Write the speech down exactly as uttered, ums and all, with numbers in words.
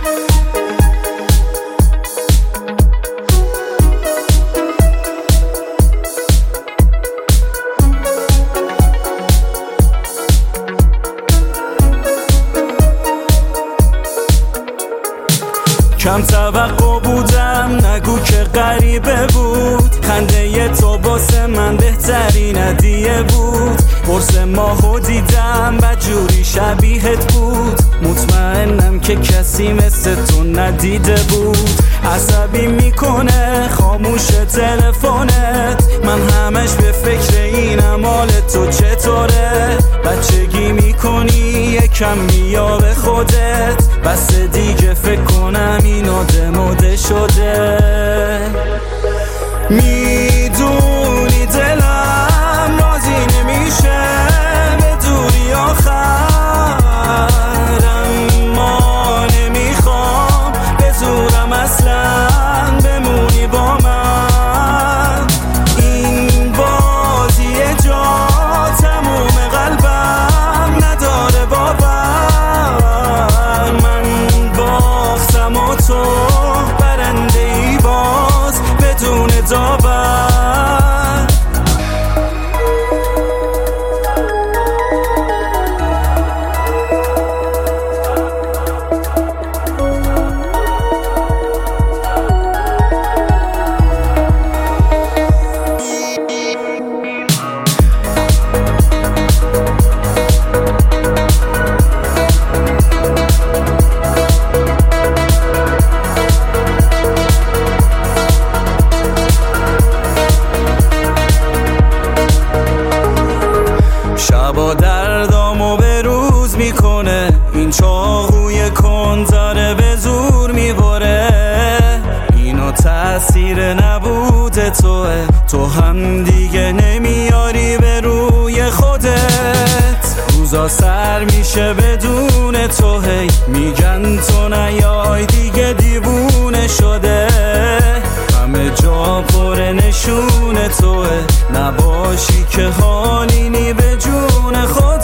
کم توقع بودم، نگو که غریبه بود. خنده تو واسه من بهترین هدیه بود. قرص ماهو دیدم بدجوری شبیهت بود. مطمئنم که کسی مثل تو ندیده بود. عصبی میکنه خاموش تلفنت، من همش به فکر اینم حال تو چطوره. بچگی میکنی یکم میا به خودت، بس دیگه فکر کنم اینو دموده شده. میدونی دلم راضی نمیشه به دوری آخر، اما نمیخوام به زورم اصلا بمونی با من. این بازی جا تموم قلبم نداره باور. من باختم و تو برنده ای باز بدون داور. شبا دردامو به روز میکنه، این چاقوی کن داره به زور میبره. اینو تأثیر نبوده توه، تو هم دیگه نمیاری به روی خودت. روزا سر میشه بدون تو، هی میگن تو نیای دیگه دیوونه شده. همه جا پر نشون توه، نباشی که حالینی به جون خود.